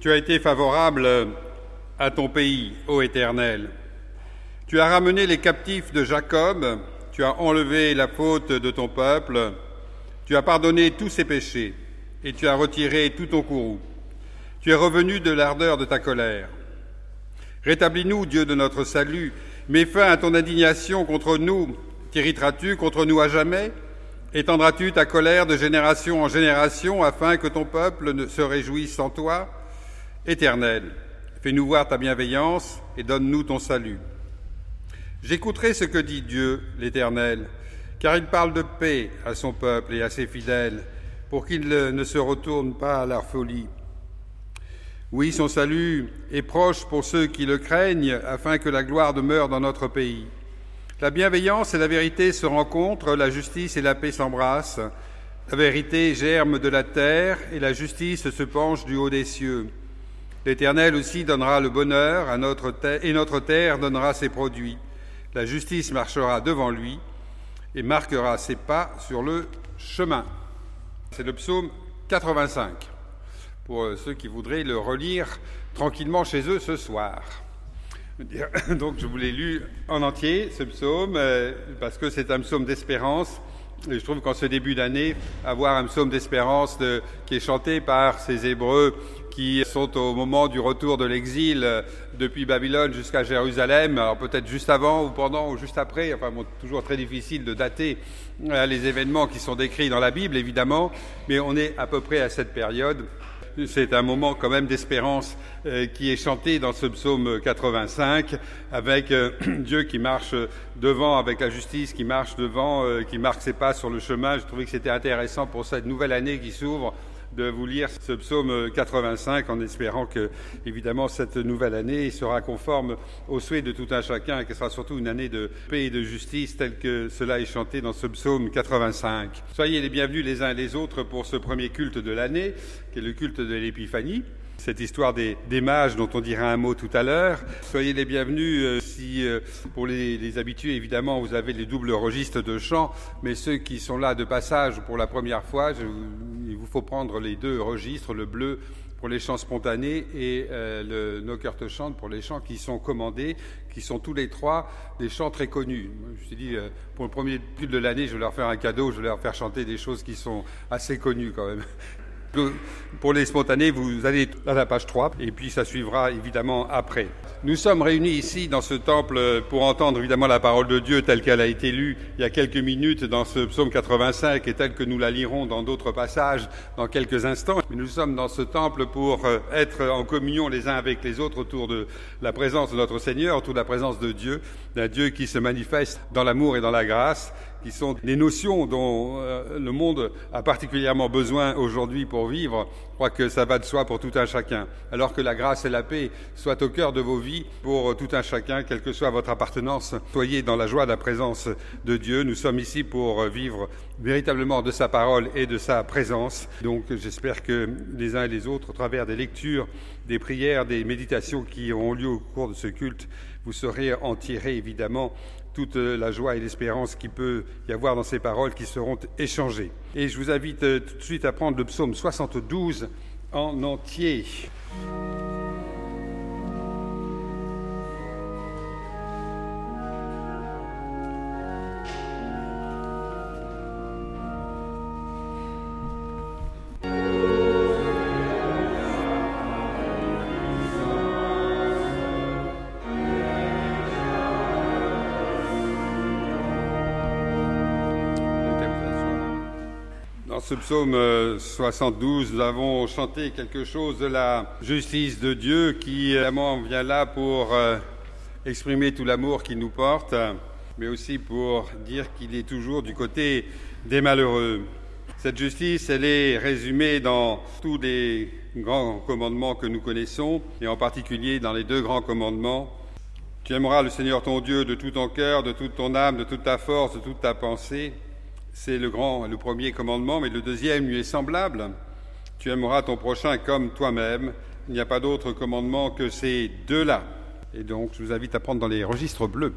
Tu as été favorable à ton pays, ô Éternel. Tu as ramené les captifs de Jacob, tu as enlevé la faute de ton peuple, tu as pardonné tous ses péchés et tu as retiré tout ton courroux. Tu es revenu de l'ardeur de ta colère. Rétablis-nous, Dieu de notre salut, mets fin à ton indignation contre nous. T'irriteras-tu contre nous à jamais? Étendras-tu ta colère de génération en génération afin que ton peuple ne se réjouisse en toi? Éternel, fais-nous voir ta bienveillance et donne-nous ton salut. J'écouterai ce que dit Dieu, l'Éternel, car il parle de paix à son peuple et à ses fidèles, pour qu'ils ne se retournent pas à leur folie. Oui, son salut est proche pour ceux qui le craignent, afin que la gloire demeure dans notre pays. La bienveillance et la vérité se rencontrent, la justice et la paix s'embrassent. La vérité germe de la terre et la justice se penche du haut des cieux. L'Éternel aussi donnera le bonheur à notre terre, et notre terre donnera ses produits. La justice marchera devant lui et marquera ses pas sur le chemin. C'est le psaume 85, pour ceux qui voudraient le relire tranquillement chez eux ce soir. Donc je vous l'ai lu en entier, ce psaume, parce que c'est un psaume d'espérance. Et je trouve qu'en ce début d'année, avoir un psaume d'espérance qui est chanté par ces Hébreux qui sont au moment du retour de l'exil depuis Babylone jusqu'à Jérusalem, alors peut-être juste avant ou pendant ou juste après, enfin bon, toujours très difficile de dater les événements qui sont décrits dans la Bible, évidemment, mais on est à peu près à cette période. C'est un moment quand même d'espérance qui est chanté dans ce psaume 85 avec Dieu qui marche devant, avec la justice qui marche devant, qui marque ses pas sur le chemin. Je trouvais que c'était intéressant pour cette nouvelle année qui s'ouvre de vous lire ce psaume 85 en espérant que, évidemment, cette nouvelle année sera conforme aux souhaits de tout un chacun et que ce sera surtout une année de paix et de justice telle que cela est chanté dans ce psaume 85. Soyez les bienvenus les uns et les autres pour ce premier culte de l'année, qui est le culte de l'Épiphanie. Cette histoire des mages dont on dira un mot tout à l'heure. Soyez les bienvenus si, pour les habitués, évidemment, vous avez les doubles registres de chant, mais ceux qui sont là de passage pour la première fois, il vous faut prendre les deux registres, le bleu pour les chants spontanés et le No Cœur te chante pour les chants qui sont commandés, qui sont tous les trois des chants très connus. Je me suis dit, pour le premier culte de l'année, je vais leur faire un cadeau, je vais leur faire chanter des choses qui sont assez connues quand même. Pour les spontanés, vous allez à la page 3 et puis ça suivra évidemment après. Nous sommes réunis ici dans ce temple pour entendre évidemment la parole de Dieu telle qu'elle a été lue il y a quelques minutes dans ce psaume 85 et telle que nous la lirons dans d'autres passages dans quelques instants. Mais nous sommes dans ce temple pour être en communion les uns avec les autres autour de la présence de notre Seigneur, autour de la présence de Dieu, d'un Dieu qui se manifeste dans l'amour et dans la grâce, qui sont des notions dont le monde a particulièrement besoin aujourd'hui pour vivre. Je crois que ça va de soi pour tout un chacun. Alors que la grâce et la paix soient au cœur de vos vies pour tout un chacun, quelle que soit votre appartenance, soyez dans la joie de la présence de Dieu. Nous sommes ici pour vivre véritablement de sa parole et de sa présence. Donc j'espère que les uns et les autres, au travers des lectures, des prières, des méditations qui auront lieu au cours de ce culte, vous saurez en tirer évidemment toute la joie et l'espérance qu'il peut y avoir dans ces paroles qui seront échangées. Et je vous invite tout de suite à prendre le psaume 72 en entier. Dans ce psaume 72, nous avons chanté quelque chose de la justice de Dieu qui, évidemment, vient là pour exprimer tout l'amour qu'il nous porte, mais aussi pour dire qu'il est toujours du côté des malheureux. Cette justice, elle est résumée dans tous les grands commandements que nous connaissons, et en particulier dans les deux grands commandements. Tu aimeras le Seigneur ton Dieu de tout ton cœur, de toute ton âme, de toute ta force, de toute ta pensée. C'est le premier commandement, mais le deuxième lui est semblable. Tu aimeras ton prochain comme toi-même. Il n'y a pas d'autre commandement que ces deux-là. Et donc, je vous invite à prendre dans les registres bleus.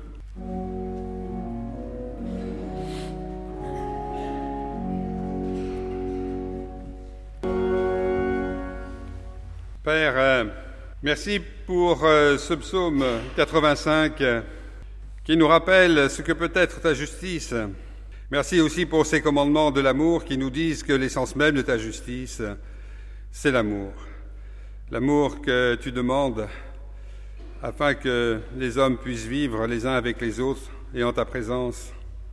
Père, merci pour ce psaume 85 qui nous rappelle ce que peut être ta justice. Merci aussi pour ces commandements de l'amour qui nous disent que l'essence même de ta justice, c'est l'amour. L'amour que tu demandes afin que les hommes puissent vivre les uns avec les autres et en ta présence.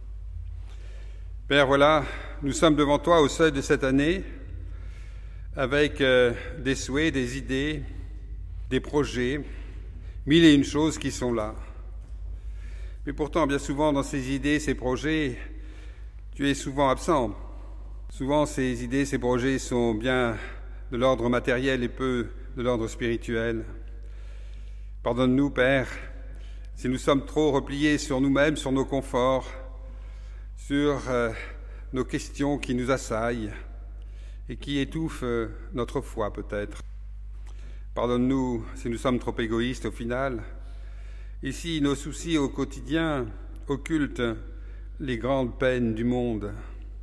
Père, voilà, nous sommes devant toi au seuil de cette année avec des souhaits, des idées, des projets, 1001 choses qui sont là. Mais pourtant, bien souvent, dans ces idées, ces projets, tu es souvent absent. Souvent, ces idées, ces projets sont bien de l'ordre matériel et peu de l'ordre spirituel. Pardonne-nous, Père, si nous sommes trop repliés sur nous-mêmes, sur nos conforts, sur nos questions qui nous assaillent et qui étouffent notre foi peut-être. Pardonne-nous si nous sommes trop égoïstes au final, et si nos soucis au quotidien occultent les grandes peines du monde.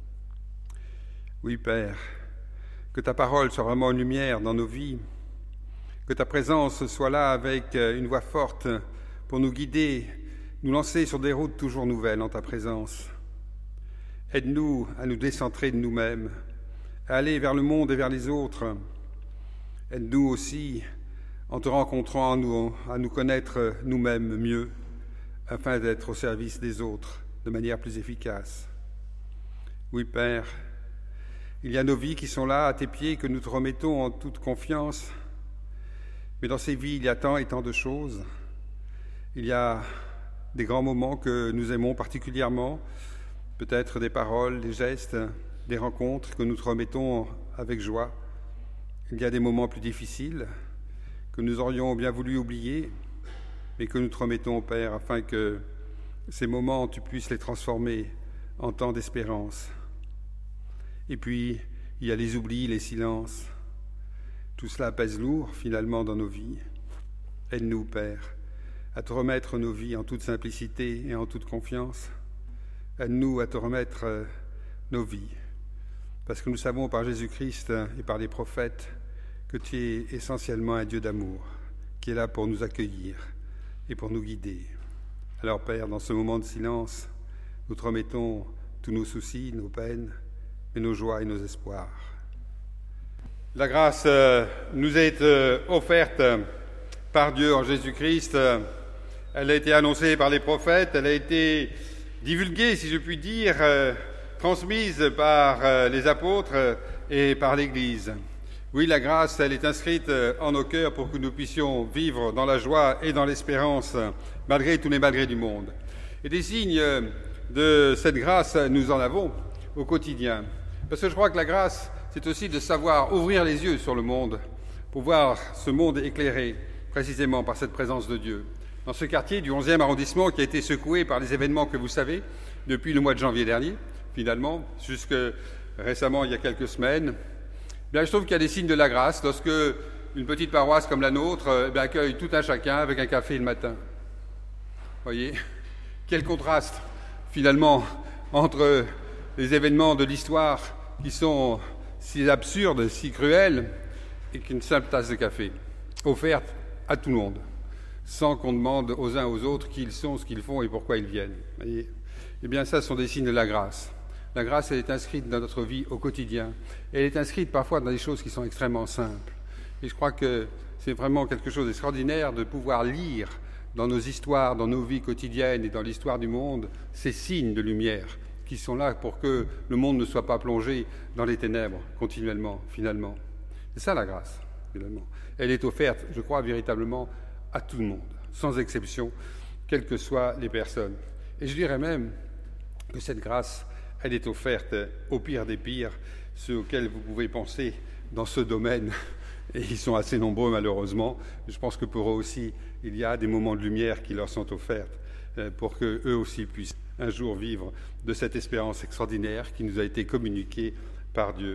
Oui, Père, que ta parole soit vraiment une lumière dans nos vies, que ta présence soit là avec une voix forte pour nous guider, nous lancer sur des routes toujours nouvelles en ta présence. Aide-nous à nous décentrer de nous-mêmes, à aller vers le monde et vers les autres. Aide-nous aussi, en te rencontrant, à nous connaître nous-mêmes mieux, afin d'être au service des autres de manière plus efficace. Oui, Père, il y a nos vies qui sont là, à tes pieds, que nous te remettons en toute confiance. Mais dans ces vies, il y a tant et tant de choses. Il y a des grands moments que nous aimons particulièrement, peut-être des paroles, des gestes, des rencontres que nous te remettons avec joie. Il y a des moments plus difficiles que nous aurions bien voulu oublier, mais que nous te remettons, Père, afin que ces moments, tu puisses les transformer en temps d'espérance. Et puis, il y a les oublis, les silences. Tout cela pèse lourd, finalement, dans nos vies. Aide-nous, Père, à te remettre nos vies en toute simplicité et en toute confiance. Aide-nous à te remettre nos vies, parce que nous savons par Jésus-Christ et par les prophètes que tu es essentiellement un Dieu d'amour, qui est là pour nous accueillir et pour nous guider. Alors, Père, dans ce moment de silence, nous te remettons tous nos soucis, nos peines, et nos joies et nos espoirs. La grâce nous est offerte par Dieu en Jésus-Christ. Elle a été annoncée par les prophètes, elle a été divulguée, si je puis dire, transmise par les apôtres et par l'Église. Oui, la grâce, elle est inscrite en nos cœurs pour que nous puissions vivre dans la joie et dans l'espérance, malgré tous les malgrés du monde. Et des signes de cette grâce, nous en avons au quotidien. Parce que je crois que la grâce, c'est aussi de savoir ouvrir les yeux sur le monde, pour voir ce monde éclairé précisément par cette présence de Dieu. Dans ce quartier du 11e arrondissement qui a été secoué par les événements que vous savez, depuis le mois de janvier dernier, finalement, jusque récemment, il y a quelques semaines, bien, je trouve qu'il y a des signes de la grâce lorsque une petite paroisse comme la nôtre accueille tout un chacun avec un café le matin. Vous voyez, quel contraste, finalement, entre les événements de l'histoire qui sont si absurdes, si cruels, et qu'une simple tasse de café, offerte à tout le monde, sans qu'on demande aux uns aux autres qui ils sont, ce qu'ils font et pourquoi ils viennent. Voyez, eh bien, ça, ce sont des signes de la grâce. La grâce, elle est inscrite dans notre vie au quotidien. Elle est inscrite parfois dans des choses qui sont extrêmement simples. Et je crois que c'est vraiment quelque chose d'extraordinaire de pouvoir lire dans nos histoires, dans nos vies quotidiennes et dans l'histoire du monde, ces signes de lumière qui sont là pour que le monde ne soit pas plongé dans les ténèbres continuellement, finalement. C'est ça la grâce, finalement. Elle est offerte, je crois, véritablement à tout le monde, sans exception, quelles que soient les personnes. Et je dirais même que cette grâce, elle est offerte au pire des pires, ceux auxquels vous pouvez penser dans ce domaine, et ils sont assez nombreux malheureusement. Je pense que pour eux aussi, il y a des moments de lumière qui leur sont offerts pour qu'eux aussi puissent un jour vivre de cette espérance extraordinaire qui nous a été communiquée par Dieu,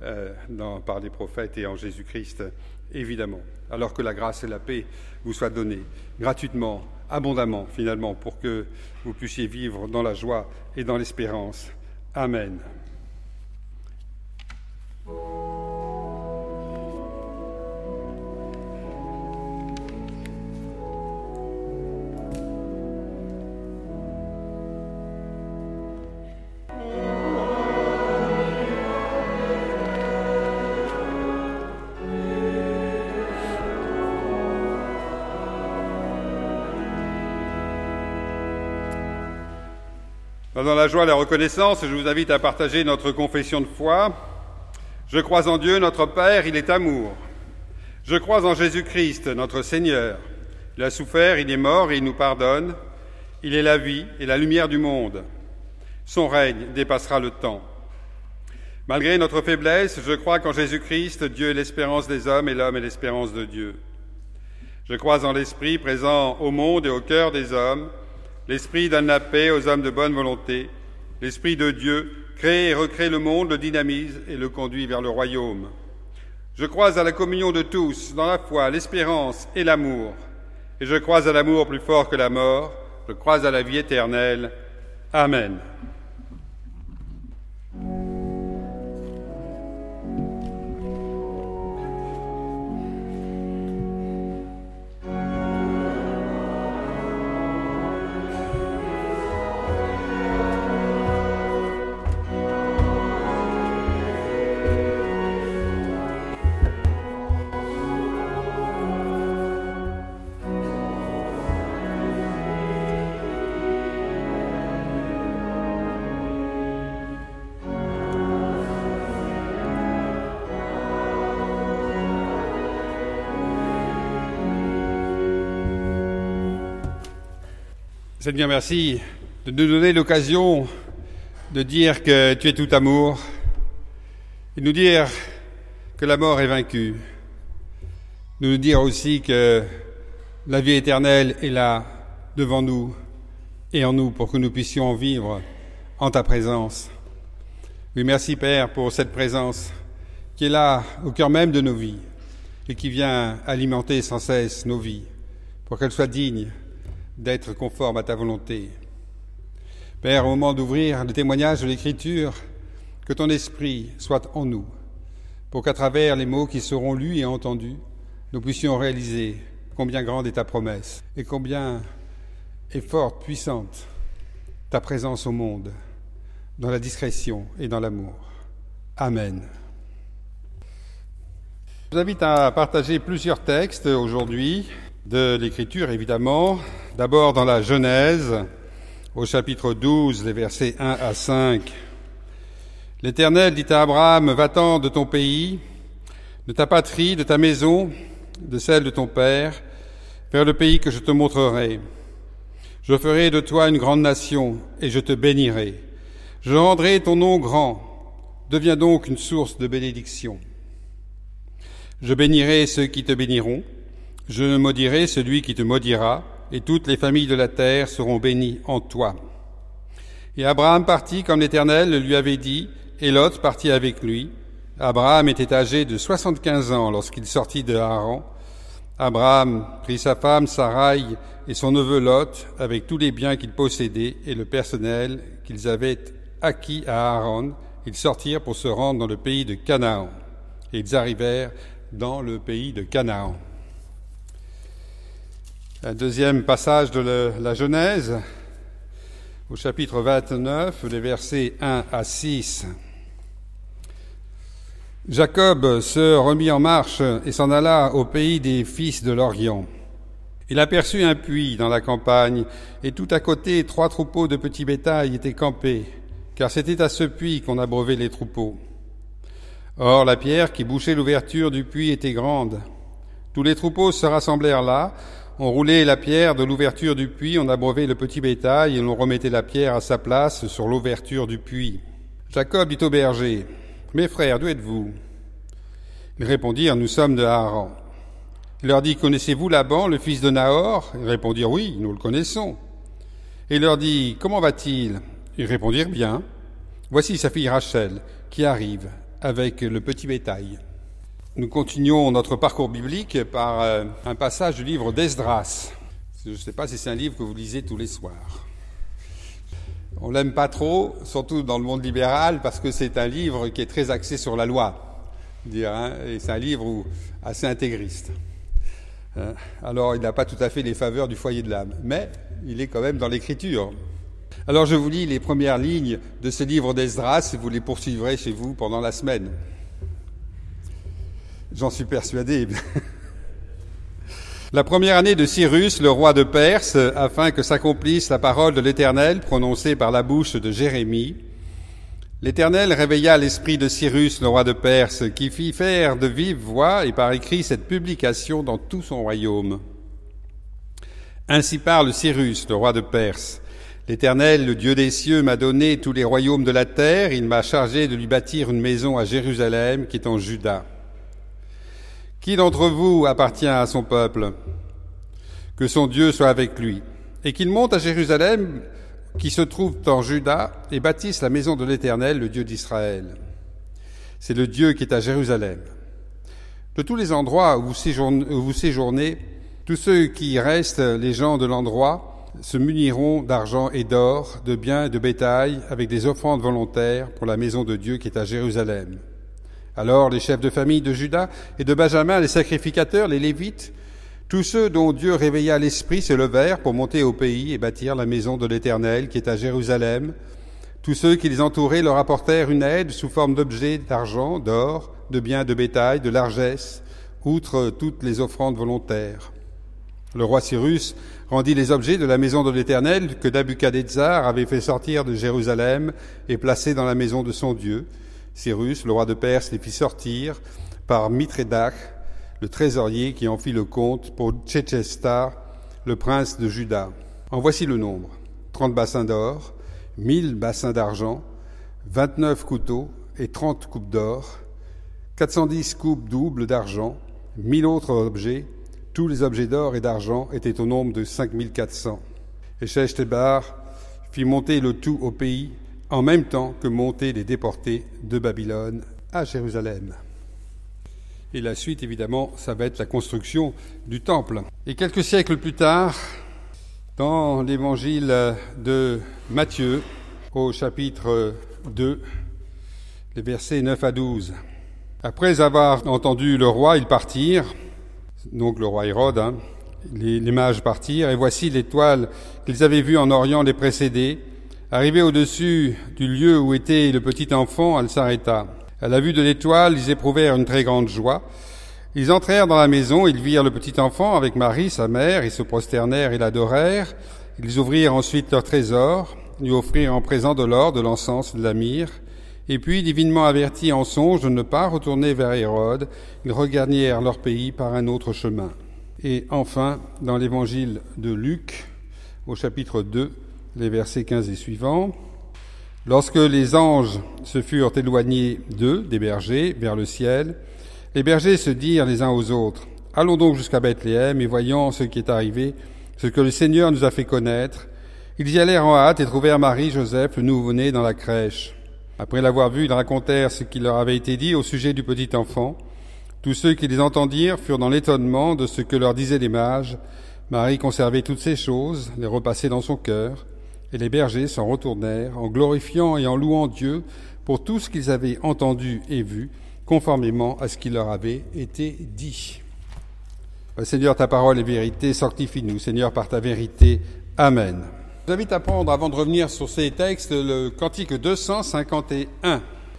par les prophètes et en Jésus-Christ, évidemment. Alors que la grâce et la paix vous soient données gratuitement, abondamment, finalement, pour que vous puissiez vivre dans la joie et dans l'espérance. Amen. Dans la joie et la reconnaissance, je vous invite à partager notre confession de foi. Je crois en Dieu, notre Père, il est amour. Je crois en Jésus-Christ, notre Seigneur. Il a souffert, il est mort et il nous pardonne. Il est la vie et la lumière du monde. Son règne dépassera le temps. Malgré notre faiblesse, je crois qu'en Jésus-Christ, Dieu est l'espérance des hommes et l'homme est l'espérance de Dieu. Je crois en l'Esprit présent au monde et au cœur des hommes. L'Esprit donne la paix aux hommes de bonne volonté. L'Esprit de Dieu crée et recrée le monde, le dynamise et le conduit vers le royaume. Je crois à la communion de tous, dans la foi, l'espérance et l'amour. Et je crois à l'amour plus fort que la mort. Je crois à la vie éternelle. Amen. Seigneur, merci de nous donner l'occasion de dire que tu es tout amour et de nous dire que la mort est vaincue. De nous dire aussi que la vie éternelle est là, devant nous et en nous, pour que nous puissions vivre en ta présence. Oui, merci Père pour cette présence qui est là au cœur même de nos vies et qui vient alimenter sans cesse nos vies pour qu'elles soient dignes d'être conforme à ta volonté. Père, au moment d'ouvrir le témoignage de l'Écriture, que ton esprit soit en nous, pour qu'à travers les mots qui seront lus et entendus, nous puissions réaliser combien grande est ta promesse et combien est forte, puissante ta présence au monde, dans la discrétion et dans l'amour. Amen. Je vous invite à partager plusieurs textes aujourd'hui, de l'Écriture, évidemment. D'abord dans la Genèse, au chapitre 12, les versets 1 à 5. L'Éternel dit à Abraham, « Va-t'en de ton pays, de ta patrie, de ta maison, de celle de ton père, vers le pays que je te montrerai. Je ferai de toi une grande nation, et je te bénirai. Je rendrai ton nom grand. Deviens donc une source de bénédiction. Je bénirai ceux qui te béniront. Je maudirai celui qui te maudira, et toutes les familles de la terre seront bénies en toi. » Et Abraham partit comme l'Éternel le lui avait dit, et Lot partit avec lui. Abraham était âgé de 75 ans lorsqu'il sortit de Haran. Abraham prit sa femme Sarai et son neveu Lot, avec tous les biens qu'ils possédaient et le personnel qu'ils avaient acquis à Haran. Ils sortirent pour se rendre dans le pays de Canaan. Et ils arrivèrent dans le pays de Canaan. Un deuxième passage de la Genèse, au chapitre 29, les versets 1 à 6. Jacob se remit en marche et s'en alla au pays des fils de l'Orient. Il aperçut un puits dans la campagne, et tout à côté 3 troupeaux de petits bétail étaient campés, car c'était à ce puits qu'on abreuvait les troupeaux. Or, la pierre qui bouchait l'ouverture du puits était grande. Tous les troupeaux se rassemblèrent là. On roulait la pierre de l'ouverture du puits, on abreuvait le petit bétail et l'on remettait la pierre à sa place sur l'ouverture du puits. Jacob dit aux bergers, « Mes frères, d'où êtes-vous » Ils répondirent, « Nous sommes de Haran. » Il leur dit, « Connaissez-vous Laban, le fils de Nahor » Ils répondirent, « Oui, nous le connaissons. » Et il leur dit, « Comment va-t-il » Ils répondirent, « Bien. Voici sa fille Rachel, qui arrive avec le petit bétail. » Nous continuons notre parcours biblique par un passage du livre d'Esdras. Je ne sais pas si c'est un livre que vous lisez tous les soirs. On l'aime pas trop, surtout dans le monde libéral, parce que c'est un livre qui est très axé sur la loi. Et c'est un livre assez intégriste. Alors, il n'a pas tout à fait les faveurs du foyer de l'âme, mais il est quand même dans l'Écriture. Alors, je vous lis les premières lignes de ce livre d'Esdras, et vous les poursuivrez chez vous pendant la semaine. J'en suis persuadé. La première année de Cyrus, le roi de Perse, afin que s'accomplisse la parole de l'Éternel prononcée par la bouche de Jérémie, l'Éternel réveilla l'esprit de Cyrus, le roi de Perse, qui fit faire de vive voix et par écrit cette publication dans tout son royaume. Ainsi parle Cyrus, le roi de Perse. L'Éternel, le Dieu des cieux, m'a donné tous les royaumes de la terre. Il m'a chargé de lui bâtir une maison à Jérusalem, qui est en Juda. Qui d'entre vous appartient à son peuple? Que son Dieu soit avec lui. Et qu'il monte à Jérusalem, qui se trouve en Juda, et bâtisse la maison de l'Éternel, le Dieu d'Israël. C'est le Dieu qui est à Jérusalem. De tous les endroits où vous séjournez, tous ceux qui y restent, les gens de l'endroit, se muniront d'argent et d'or, de biens et de bétail, avec des offrandes volontaires pour la maison de Dieu qui est à Jérusalem. Alors les chefs de famille de Juda et de Benjamin, les sacrificateurs, les Lévites, tous ceux dont Dieu réveilla l'esprit se levèrent pour monter au pays et bâtir la maison de l'Éternel qui est à Jérusalem. Tous ceux qui les entouraient leur apportèrent une aide sous forme d'objets d'argent, d'or, de biens de bétail, de largesse, outre toutes les offrandes volontaires. Le roi Cyrus rendit les objets de la maison de l'Éternel que Nabuchodonosor avait fait sortir de Jérusalem et placer dans la maison de son Dieu. Cyrus, le roi de Perse, les fit sortir par Mithrédath, le trésorier qui en fit le compte pour Tchétchestar, le prince de Juda. En voici le nombre. 30 bassins d'or, 1000 bassins d'argent, 29 couteaux et 30 coupes d'or, 410 coupes doubles d'argent, 1000 autres objets. Tous les objets d'or et d'argent étaient au nombre de 5400. Et Sheshtébar fit monter le tout au pays en même temps que monter les déportés de Babylone à Jérusalem. Et la suite, évidemment, ça va être la construction du temple. Et quelques siècles plus tard, dans l'évangile de Matthieu, au chapitre 2, les versets 9 à 12. Après avoir entendu le roi, ils partirent, donc le roi Hérode, les mages partirent, et voici l'étoile qu'ils avaient vue en Orient les précéder. Arrivée au-dessus du lieu où était le petit enfant, elle s'arrêta. À la vue de l'étoile, ils éprouvèrent une très grande joie. Ils entrèrent dans la maison, ils virent le petit enfant avec Marie, sa mère, ils se prosternèrent et l'adorèrent. Ils ouvrirent ensuite leur trésor, lui offrirent en présent de l'or, de l'encens, de la myrrhe. Et puis, divinement avertis en songe de ne pas retourner vers Hérode, ils regagnèrent leur pays par un autre chemin. Et enfin, dans l'évangile de Luc, au chapitre 2, les versets 15 et suivants, « Lorsque les anges se furent éloignés d'eux, des bergers, vers le ciel, les bergers se dirent les uns aux autres, « Allons donc jusqu'à Bethléem, et voyons ce qui est arrivé, ce que le Seigneur nous a fait connaître. » Ils y allèrent en hâte et trouvèrent Marie, Joseph, le nouveau-né, dans la crèche. Après l'avoir vu, ils racontèrent ce qui leur avait été dit au sujet du petit enfant. Tous ceux qui les entendirent furent dans l'étonnement de ce que leur disaient les mages. Marie conservait toutes ces choses, les repassait dans son cœur, et les bergers s'en retournèrent en glorifiant et en louant Dieu pour tout ce qu'ils avaient entendu et vu, conformément à ce qui leur avait été dit. Seigneur, ta parole est vérité, sanctifie-nous, Seigneur, par ta vérité. Amen. Je vous invite à prendre, avant de revenir sur ces textes, le cantique 251.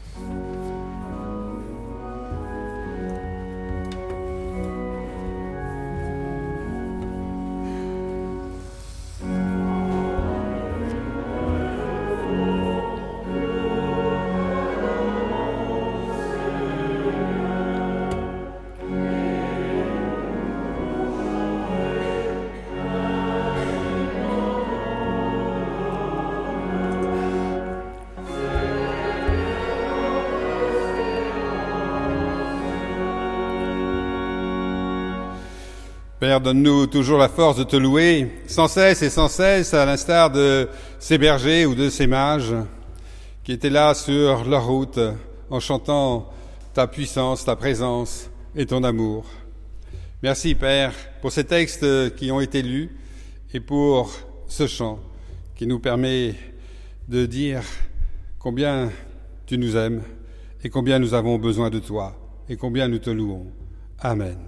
Père, donne-nous toujours la force de te louer, sans cesse et sans cesse, à l'instar de ces bergers ou de ces mages qui étaient là sur leur route en chantant ta puissance, ta présence et ton amour. Merci, Père, pour ces textes qui ont été lus et pour ce chant qui nous permet de dire combien tu nous aimes et combien nous avons besoin de toi et combien nous te louons. Amen.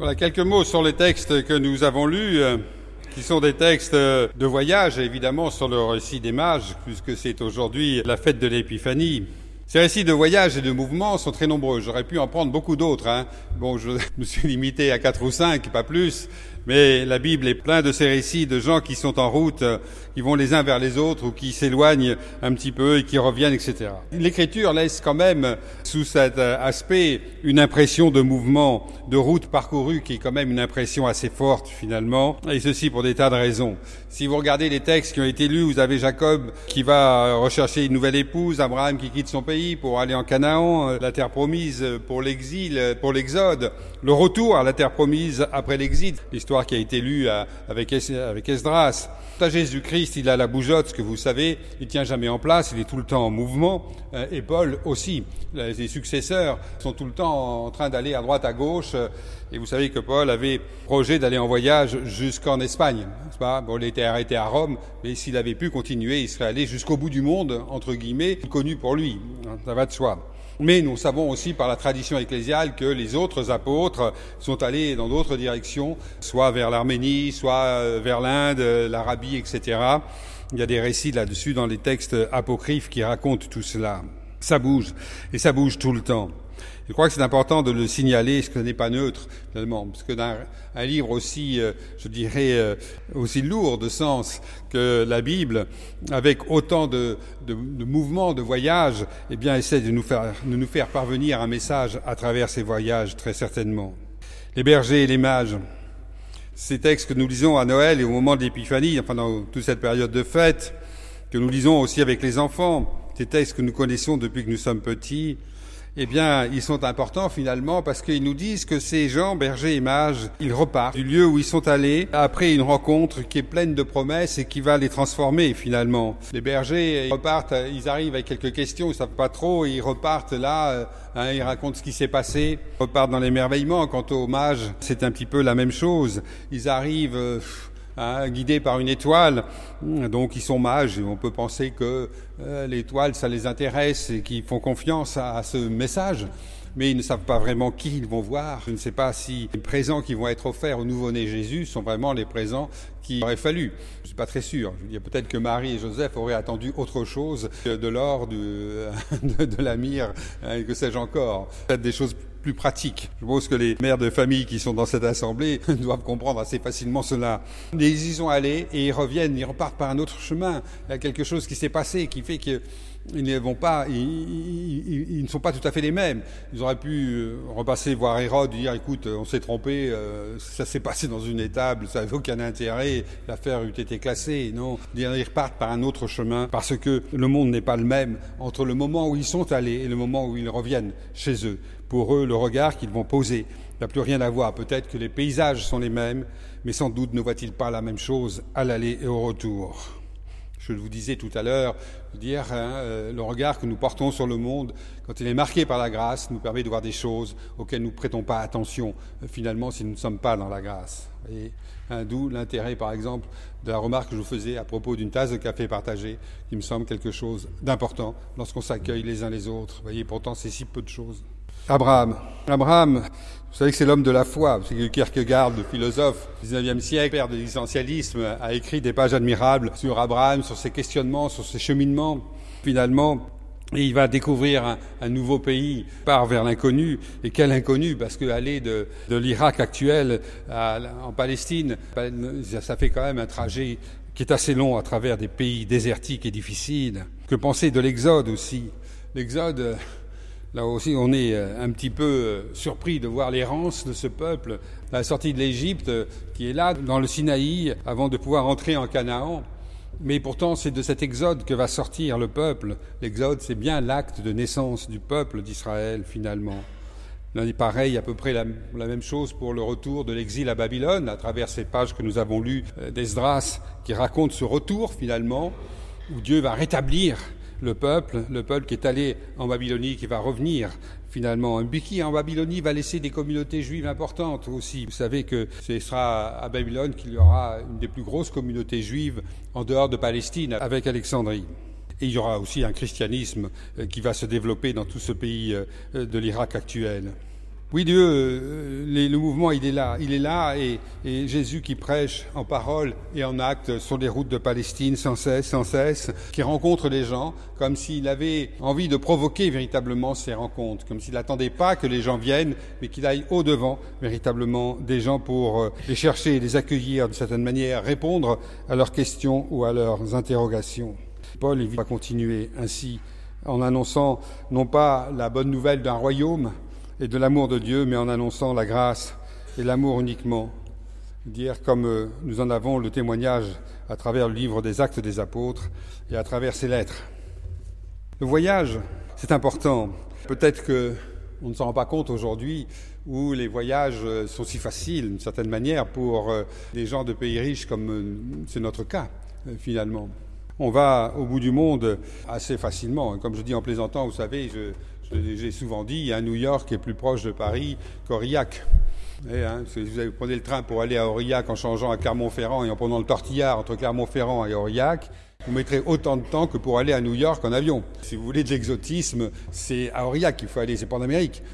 Voilà quelques mots sur les textes que nous avons lus, qui sont des textes de voyage, évidemment sur le récit des mages, puisque c'est aujourd'hui la fête de l'Épiphanie. Ces récits de voyage et de mouvement sont très nombreux. J'aurais pu en prendre beaucoup d'autres. Bon, je me suis limité à 4 ou 5, pas plus. Mais la Bible est pleine de ces récits de gens qui sont en route, qui vont les uns vers les autres ou qui s'éloignent un petit peu et qui reviennent, etc. L'Écriture laisse quand même, sous cet aspect, une impression de mouvement, de route parcourue qui est quand même une impression assez forte finalement, et ceci pour des tas de raisons. Si vous regardez les textes qui ont été lus, vous avez Jacob qui va rechercher une nouvelle épouse, Abraham qui quitte son pays pour aller en Canaan, la terre promise pour l'exil, pour l'exode, le retour à la terre promise après l'exil, l'histoire qui a été lue avec Esdras. À Jésus-Christ, il a la bougeotte, ce que vous savez, il tient jamais en place, il est tout le temps en mouvement, et Paul aussi. Les successeurs sont tout le temps en train d'aller à droite, à gauche, et vous savez que Paul avait projet d'aller en voyage jusqu'en Espagne, n'est-ce pas? Bon, il était arrêté à Rome, mais s'il avait pu continuer, il serait allé jusqu'au bout du monde, entre guillemets, connu pour lui, ça va de soi. Mais nous savons aussi par la tradition ecclésiale que les autres apôtres sont allés dans d'autres directions, soit vers l'Arménie, soit vers l'Inde, l'Arabie, etc. Il y a des récits là-dessus dans les textes apocryphes qui racontent tout cela. Ça bouge, et ça bouge tout le temps. Je crois que c'est important de le signaler, ce que ce n'est pas neutre, finalement, parce que dans un livre aussi, je dirais, aussi lourd de sens que la Bible, avec autant de mouvements, de voyages, eh bien, essaie de nous faire parvenir un message à travers ces voyages, très certainement. Les bergers et les mages, ces textes que nous lisons à Noël et au moment de l'Épiphanie, enfin dans toute cette période de fête, que nous lisons aussi avec les enfants, ces textes que nous connaissons depuis que nous sommes petits, eh bien, ils sont importants finalement parce qu'ils nous disent que ces gens, bergers et mages, ils repartent du lieu où ils sont allés après une rencontre qui est pleine de promesses et qui va les transformer finalement. Les bergers, ils repartent, ils arrivent avec quelques questions, ils savent pas trop, et ils repartent là, ils racontent ce qui s'est passé, ils repartent dans l'émerveillement. Quant aux mages, c'est un petit peu la même chose. Ils arrivent guidés par une étoile, donc ils sont mages, et on peut penser que l'étoile ça les intéresse et qu'ils font confiance à ce message, mais ils ne savent pas vraiment qui ils vont voir. Je ne sais pas si les présents qui vont être offerts au nouveau-né Jésus sont vraiment les présents qu'il aurait fallu. Je ne suis pas très sûr. Je veux dire, peut-être que Marie et Joseph auraient attendu autre chose que de l'or, de la myrrhe, que sais-je encore. Peut-être des choses plus pratiques. Je pense que les mères de famille qui sont dans cette assemblée doivent comprendre assez facilement cela. Mais ils y sont allés et ils reviennent, ils repartent par un autre chemin. Il y a quelque chose qui s'est passé qui fait que ils ne vont pas, ils ne sont pas tout à fait les mêmes. Ils auraient pu repasser voir Hérode, dire écoute, on s'est trompé, ça s'est passé dans une étable, ça n'avait aucun intérêt, l'affaire eût été classée. Non, ils repartent par un autre chemin parce que le monde n'est pas le même entre le moment où ils sont allés et le moment où ils reviennent chez eux. Pour eux, le regard qu'ils vont poser n'a plus rien à voir. Peut-être que les paysages sont les mêmes, mais sans doute ne voient-ils pas la même chose à l'aller et au retour. Je vous disais tout à l'heure, le regard que nous portons sur le monde, quand il est marqué par la grâce, nous permet de voir des choses auxquelles nous ne prêtons pas attention, finalement, si nous ne sommes pas dans la grâce. Et d'où l'intérêt, par exemple, de la remarque que je vous faisais à propos d'une tasse de café partagée, qui me semble quelque chose d'important lorsqu'on s'accueille les uns les autres. Vous voyez, pourtant, c'est si peu de choses. Abraham, vous savez que c'est l'homme de la foi. C'est que Kierkegaard, le philosophe du XIXe siècle, père de l'existentialisme, a écrit des pages admirables sur Abraham, sur ses questionnements, sur ses cheminements. Finalement, et il va découvrir un nouveau pays, part vers l'inconnu. Et quel inconnu, parce que aller de l'Irak actuel en Palestine, ça fait quand même un trajet qui est assez long à travers des pays désertiques et difficiles. Que penser de l'Exode aussi? L'Exode, là aussi, on est un petit peu surpris de voir l'errance de ce peuple, la sortie de l'Égypte qui est là, dans le Sinaï, avant de pouvoir entrer en Canaan. Mais pourtant, c'est de cet exode que va sortir le peuple. L'exode, c'est bien l'acte de naissance du peuple d'Israël, finalement. Il est pareil, à peu près la même chose pour le retour de l'exil à Babylone, à travers ces pages que nous avons lues d'Esdras, qui racontent ce retour, finalement, où Dieu va rétablir le peuple qui est allé en Babylonie, qui va revenir finalement. Un qui en Babylonie va laisser des communautés juives importantes aussi. Vous savez que ce sera à Babylone qu'il y aura une des plus grosses communautés juives en dehors de Palestine, avec Alexandrie. Et il y aura aussi un christianisme qui va se développer dans tout ce pays de l'Irak actuel. Oui, Dieu, le mouvement, il est là, et Jésus qui prêche en parole et en acte sur les routes de Palestine sans cesse, qui rencontre les gens, comme s'il avait envie de provoquer véritablement ces rencontres, comme s'il n'attendait pas que les gens viennent, mais qu'il aille au-devant véritablement des gens pour les chercher, les accueillir d'une certaine manière, répondre à leurs questions ou à leurs interrogations. Paul, il va continuer ainsi, en annonçant non pas la bonne nouvelle d'un royaume, et de l'amour de Dieu, mais en annonçant la grâce et l'amour uniquement. Dire comme nous en avons le témoignage à travers le livre des Actes des Apôtres et à travers ces lettres. Le voyage, c'est important. Peut-être qu'on ne s'en rend pas compte aujourd'hui où les voyages sont si faciles, d'une certaine manière, pour les gens de pays riches comme c'est notre cas, finalement. On va au bout du monde assez facilement. Comme je dis en plaisantant, vous savez, j'ai souvent dit, New York est plus proche de Paris qu'Aurillac. Si vous prenez le train pour aller à Aurillac en changeant à Clermont-Ferrand et en prenant le tortillard entre Clermont-Ferrand et Aurillac, vous mettrez autant de temps que pour aller à New York en avion. Si vous voulez de l'exotisme, c'est à Aurillac qu'il faut aller, c'est pas en Amérique.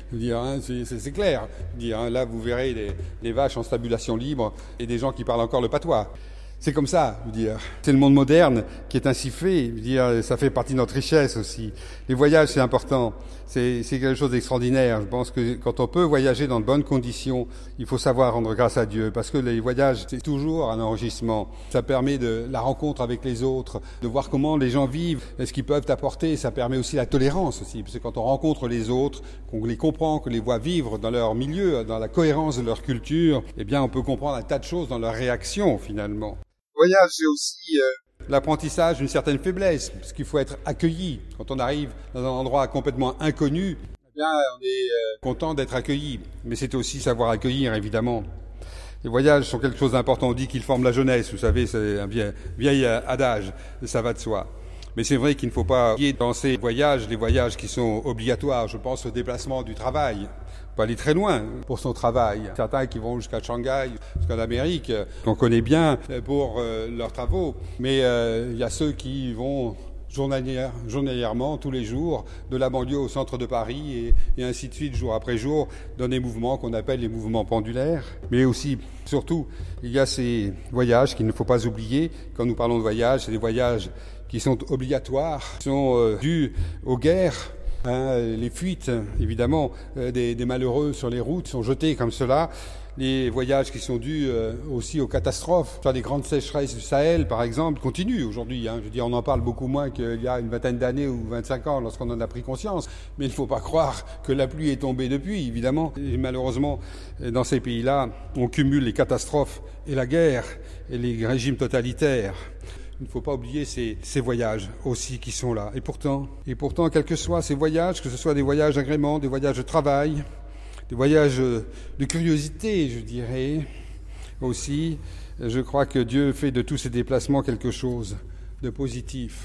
C'est clair. Là, vous verrez des vaches en stabulation libre et des gens qui parlent encore le patois. C'est comme ça, c'est le monde moderne qui est ainsi fait, ça fait partie de notre richesse aussi. Les voyages, c'est important, c'est quelque chose d'extraordinaire. Je pense que quand on peut voyager dans de bonnes conditions, il faut savoir rendre grâce à Dieu, parce que les voyages, c'est toujours un enrichissement. Ça permet de la rencontre avec les autres, de voir comment les gens vivent, ce qu'ils peuvent apporter. Ça permet aussi la tolérance aussi, parce que quand on rencontre les autres, qu'on les comprend, qu'on les voit vivre dans leur milieu, dans la cohérence de leur culture, eh bien, on peut comprendre un tas de choses dans leur réaction, finalement. Le voyage, c'est aussi l'apprentissage d'une certaine faiblesse, parce qu'il faut être accueilli. Quand on arrive dans un endroit complètement inconnu, eh bien, on est content d'être accueilli. Mais c'est aussi savoir accueillir, évidemment. Les voyages sont quelque chose d'important. On dit qu'ils forment la jeunesse, vous savez, c'est un vieil adage, ça va de soi. Mais c'est vrai qu'il ne faut pas oublier dans ces voyages, les voyages qui sont obligatoires. Je pense au déplacement du travail. Pas aller très loin pour son travail. Certains qui vont jusqu'à Shanghai, jusqu'à l'Amérique, qu'on connaît bien pour leurs travaux. Mais il y a ceux qui vont journalièrement, tous les jours, de la banlieue au centre de Paris et ainsi de suite, jour après jour, dans des mouvements qu'on appelle les mouvements pendulaires. Mais aussi, surtout, il y a ces voyages qu'il ne faut pas oublier. Quand nous parlons de voyages, c'est des voyages qui sont obligatoires, qui sont dus aux guerres. Les fuites, évidemment, des malheureux sur les routes sont jetés comme cela. Les voyages qui sont dus aussi aux catastrophes. Les grandes sécheresses du Sahel, par exemple, continuent aujourd'hui. On en parle beaucoup moins qu'il y a une vingtaine d'années ou 25 ans lorsqu'on en a pris conscience. Mais il ne faut pas croire que la pluie est tombée depuis, évidemment. Et malheureusement, dans ces pays-là, on cumule les catastrophes et la guerre et les régimes totalitaires. Il ne faut pas oublier ces voyages aussi qui sont là. Et pourtant, quels que soient ces voyages, que ce soit des voyages d'agrément, des voyages de travail, des voyages de curiosité, je dirais, aussi, je crois que Dieu fait de tous ces déplacements quelque chose de positif.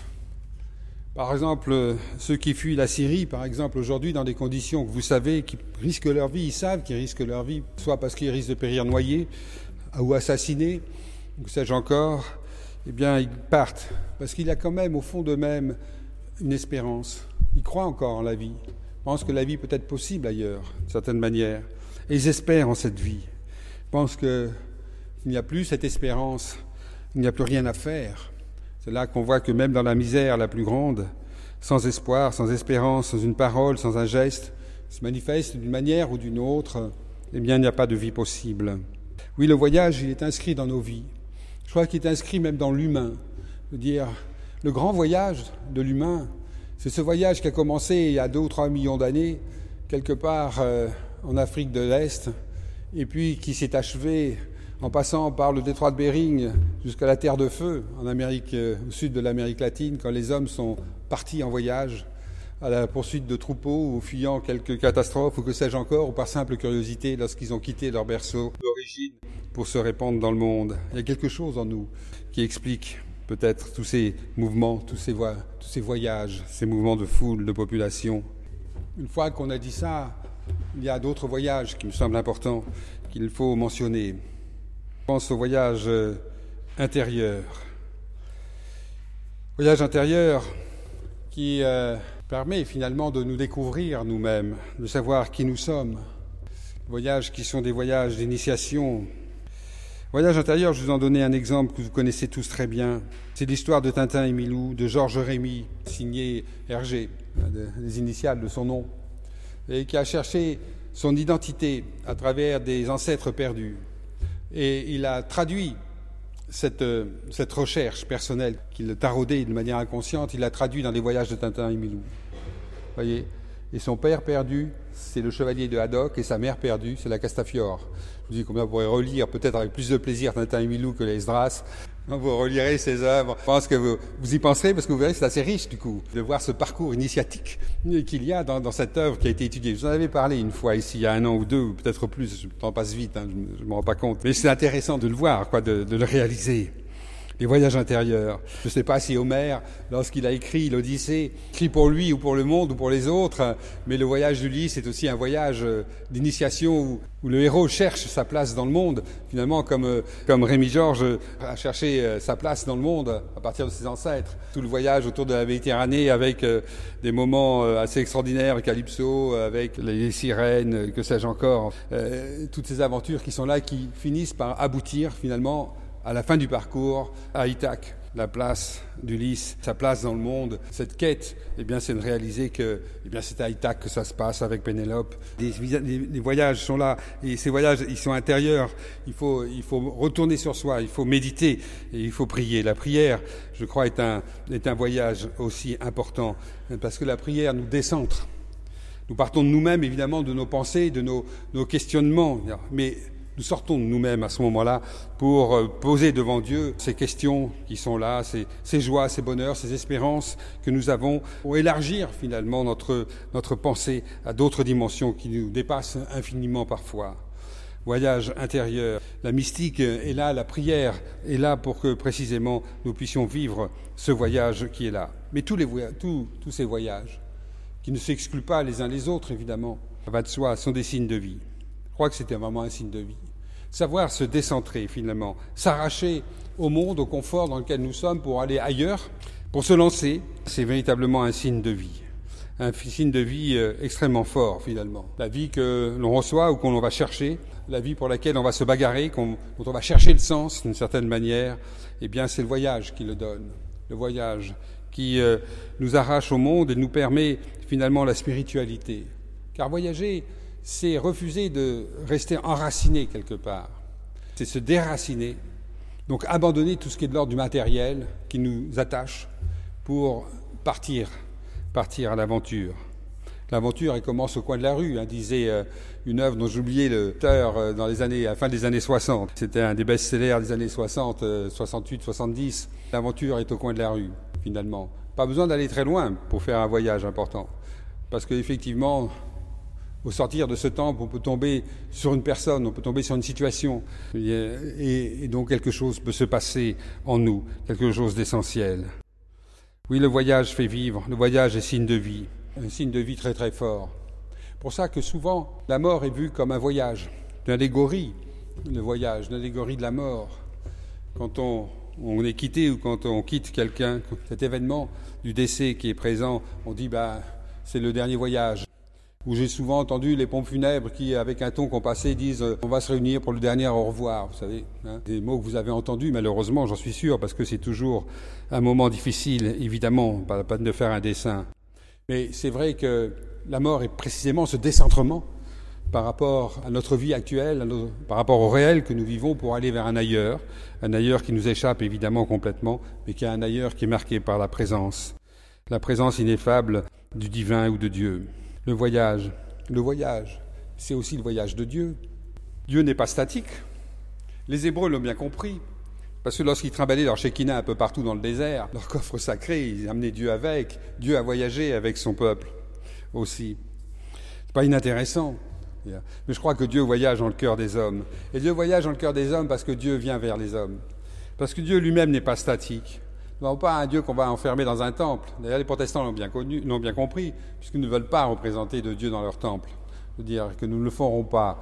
Par exemple, ceux qui fuient la Syrie, par exemple, aujourd'hui, dans des conditions que vous savez, qui risquent leur vie, ils savent qu'ils risquent leur vie, soit parce qu'ils risquent de périr noyés ou assassinés, ou sais-je encore, eh bien, ils partent, parce qu'il y a quand même, au fond d'eux-mêmes, une espérance. Ils croient encore en la vie. Ils pensent que la vie peut être possible ailleurs, d'une certaine manière. Et ils espèrent en cette vie. Ils pensent qu'il n'y a plus cette espérance, il n'y a plus rien à faire. C'est là qu'on voit que même dans la misère la plus grande, sans espoir, sans espérance, sans une parole, sans un geste, se manifeste d'une manière ou d'une autre, eh bien, il n'y a pas de vie possible. Oui, le voyage, il est inscrit dans nos vies. Je crois qu'il est inscrit même dans l'humain. Le grand voyage de l'humain, c'est ce voyage qui a commencé il y a 2 ou 3 millions d'années, quelque part en Afrique de l'Est, et puis qui s'est achevé en passant par le détroit de Bering jusqu'à la Terre de Feu, en Amérique, au sud de l'Amérique latine, quand les hommes sont partis en voyage à la poursuite de troupeaux ou fuyant quelques catastrophes ou que sais-je encore, ou par simple curiosité lorsqu'ils ont quitté leur berceau d'origine pour se répandre dans le monde. Il y a quelque chose en nous qui explique peut-être tous ces mouvements, tous ces voyages, ces mouvements de foule, de population. Une fois qu'on a dit ça, il y a d'autres voyages qui me semblent importants, qu'il faut mentionner. Je pense au voyage intérieur. Voyage intérieur qui permet finalement de nous découvrir nous-mêmes, de savoir qui nous sommes. Voyages qui sont des voyages d'initiation. Voyage intérieur, je vous en donnais un exemple que vous connaissez tous très bien. C'est l'histoire de Tintin et Milou, de Georges Rémy, signé Hergé, les initiales de son nom, et qui a cherché son identité à travers des ancêtres perdus. Et il a traduit cette recherche personnelle qu'il taraudait de manière inconsciente, il l'a traduit dans les voyages de Tintin et Milou. Voyez. Et son père perdu, c'est le chevalier de Haddock, et sa mère perdue, c'est la Castafiore. Je vous dis combien vous pourrez relire, peut-être avec plus de plaisir, Tintin et Milou que les Esdras. Vous relirez ses œuvres. Je pense que vous y penserez, parce que vous verrez que c'est assez riche, du coup, de voir ce parcours initiatique qu'il y a dans cette œuvre qui a été étudiée. Je vous en avais parlé une fois ici, il y a 1 an ou 2, ou peut-être plus, le temps passe vite, je ne me rends pas compte. Mais c'est intéressant de le voir, de le réaliser. Les voyages intérieurs. Je ne sais pas si Homère, lorsqu'il a écrit l'Odyssée, écrit pour lui ou pour le monde ou pour les autres, mais le voyage d'Ulysse est aussi un voyage d'initiation où le héros cherche sa place dans le monde, finalement comme Rémy Georges a cherché sa place dans le monde à partir de ses ancêtres. Tout le voyage autour de la Méditerranée avec des moments assez extraordinaires, Calypso, avec les sirènes, que sais-je encore, toutes ces aventures qui sont là, qui finissent par aboutir finalement à la fin du parcours, à Ithaque, la place d'Ulysse, sa place dans le monde. Cette quête, c'est de réaliser que c'est à Ithaque que ça se passe avec Pénélope. Les voyages sont là, et ces voyages, ils sont intérieurs. Il faut retourner sur soi, il faut méditer, et il faut prier. La prière, je crois, est un voyage aussi important, parce que la prière nous décentre. Nous partons de nous-mêmes, évidemment, de nos pensées, de nos questionnements, mais nous sortons de nous-mêmes à ce moment-là pour poser devant Dieu ces questions qui sont là, ces joies, ces bonheurs, ces espérances que nous avons, pour élargir finalement notre pensée à d'autres dimensions qui nous dépassent infiniment parfois. Voyage intérieur. La mystique est là, la prière est là pour que précisément nous puissions vivre ce voyage qui est là. Mais tous ces voyages, qui ne s'excluent pas les uns les autres évidemment, ça va de soi, sont des signes de vie. Je crois que c'était vraiment un signe de vie. Savoir se décentrer finalement, s'arracher au monde, au confort dans lequel nous sommes pour aller ailleurs, pour se lancer, c'est véritablement un signe de vie. Un signe de vie extrêmement fort finalement. La vie que l'on reçoit ou qu'on va chercher, la vie pour laquelle on va se bagarrer, dont on va chercher le sens d'une certaine manière, c'est le voyage qui le donne. Le voyage qui nous arrache au monde et nous permet finalement la spiritualité. Car voyager, c'est refuser de rester enraciné quelque part. C'est se déraciner, donc abandonner tout ce qui est de l'ordre du matériel qui nous attache pour partir à l'aventure. L'aventure, elle commence au coin de la rue, disait une œuvre dont j'oubliais l'auteur à la fin des années 60. C'était un des best-sellers des années 60, 68, 70. L'aventure est au coin de la rue, finalement. Pas besoin d'aller très loin pour faire un voyage important. Parce qu'effectivement, au sortir de ce temple, on peut tomber sur une personne, on peut tomber sur une situation. Et donc quelque chose peut se passer en nous, quelque chose d'essentiel. Oui, le voyage fait vivre, le voyage est signe de vie, un signe de vie très très fort. Pour ça que souvent, la mort est vue comme un voyage, une allégorie, le voyage, une allégorie de la mort. Quand on est quitté ou quand on quitte quelqu'un, cet événement du décès qui est présent, on dit c'est le dernier voyage. Où j'ai souvent entendu les pompes funèbres qui, avec un ton compassé, disent « on va se réunir pour le dernier au revoir ». Vous savez, des mots que vous avez entendus, malheureusement, j'en suis sûr, parce que c'est toujours un moment difficile, évidemment, pas de faire un dessin. Mais c'est vrai que la mort est précisément ce décentrement par rapport à notre vie actuelle, par rapport au réel que nous vivons pour aller vers un ailleurs qui nous échappe évidemment complètement, mais qui est un ailleurs qui est marqué par la présence ineffable du divin ou de Dieu. Le voyage, c'est aussi le voyage de Dieu. Dieu n'est pas statique. Les Hébreux l'ont bien compris, parce que lorsqu'ils trimballaient leur shekinah un peu partout dans le désert, leur coffre sacré, ils amenaient Dieu avec. Dieu a voyagé avec son peuple aussi. C'est pas inintéressant. Mais je crois que Dieu voyage dans le cœur des hommes. Et Dieu voyage dans le cœur des hommes parce que Dieu vient vers les hommes. Parce que Dieu lui-même n'est pas statique. Nous n'avons pas un Dieu qu'on va enfermer dans un temple. D'ailleurs, les protestants l'ont bien compris, puisqu'ils ne veulent pas représenter de Dieu dans leur temple. Dire que nous ne le ferons pas.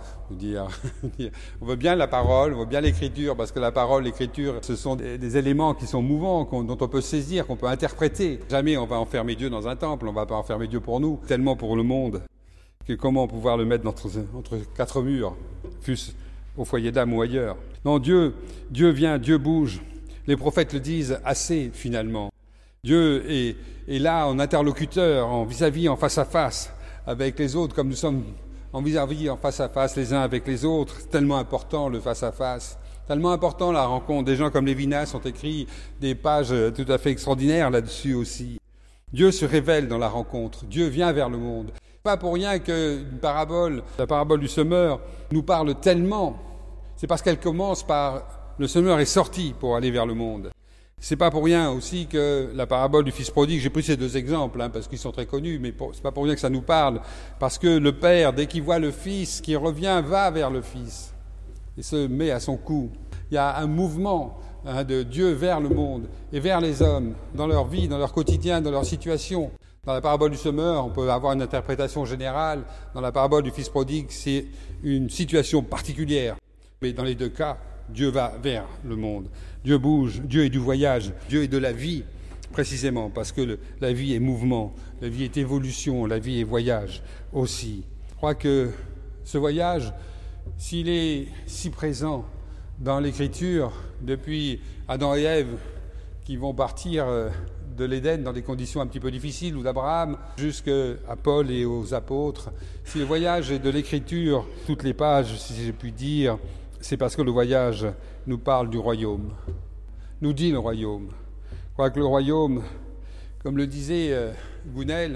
On veut bien la parole, on veut bien l'écriture, parce que la parole, l'écriture, ce sont des éléments qui sont mouvants, dont on peut saisir, qu'on peut interpréter. Jamais on va enfermer Dieu dans un temple, on ne va pas enfermer Dieu pour nous, tellement pour le monde. Comment pouvoir le mettre entre quatre murs, fût-ce au foyer d'âme ou ailleurs. Non, Dieu vient, Dieu bouge. Les prophètes le disent assez, finalement. Dieu est là en interlocuteur, en vis-à-vis, en face à face avec les autres, comme nous sommes en vis-à-vis, en face à face les uns avec les autres. C'est tellement important le face à face. Tellement important la rencontre. Des gens comme Lévinas ont écrit des pages tout à fait extraordinaires là-dessus aussi. Dieu se révèle dans la rencontre. Dieu vient vers le monde. Pas pour rien que la parabole du semeur, nous parle tellement. C'est parce qu'elle commence par le semeur est sorti pour aller vers le monde. C'est pas pour rien aussi que la parabole du fils prodigue, j'ai pris ces deux exemples parce qu'ils sont très connus, mais c'est pas pour rien que ça nous parle, parce que le père, dès qu'il voit le fils qui revient, va vers le fils et se met à son cou. Il y a un mouvement de Dieu vers le monde et vers les hommes, dans leur vie, dans leur quotidien, dans leur situation. Dans la parabole du semeur, on peut avoir une interprétation générale. Dans la parabole du fils prodigue, c'est une situation particulière. Mais dans les deux cas, Dieu va vers le monde. Dieu bouge, Dieu est du voyage, Dieu est de la vie, précisément, parce que la vie est mouvement, la vie est évolution, la vie est voyage aussi. Je crois que ce voyage, s'il est si présent dans l'Écriture, depuis Adam et Ève, qui vont partir de l'Éden dans des conditions un petit peu difficiles, ou d'Abraham, jusqu'à Paul et aux apôtres, si le voyage est de l'Écriture, toutes les pages, si j'ai pu dire, c'est parce que le voyage nous parle du royaume, nous dit le royaume. Je crois que le royaume, comme le disait Gounel,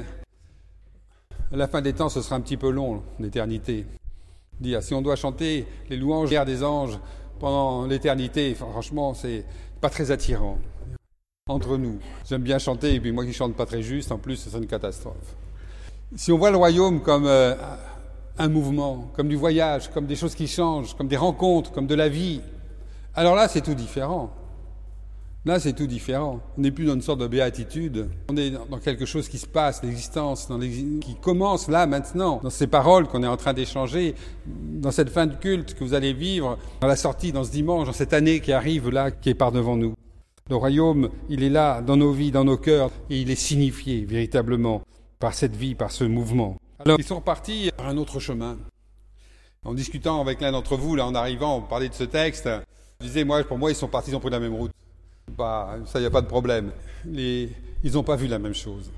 à la fin des temps, ce sera un petit peu long, l'éternité. Dire, si on doit chanter les louanges des anges pendant l'éternité, franchement, c'est pas très attirant. Entre nous, j'aime bien chanter, et puis moi qui chante pas très juste, en plus, c'est une catastrophe. Si on voit le royaume comme un mouvement, comme du voyage, comme des choses qui changent, comme des rencontres, comme de la vie, alors là, c'est tout différent. Là, c'est tout différent. On n'est plus dans une sorte de béatitude. On est dans quelque chose qui se passe, l'existence, qui commence là, maintenant, dans ces paroles qu'on est en train d'échanger, dans cette fin de culte que vous allez vivre, dans la sortie, dans ce dimanche, dans cette année qui arrive là, qui est par devant nous. Le royaume, il est là, dans nos vies, dans nos cœurs, et il est signifié, véritablement, par cette vie, par ce mouvement. Alors, ils sont repartis par un autre chemin. En discutant avec l'un d'entre vous, là, en arrivant, on parlait de ce texte, je disais, pour moi, ils sont partis, ils ont pris la même route. Ça, il n'y a pas de problème. Ils n'ont pas vu la même chose.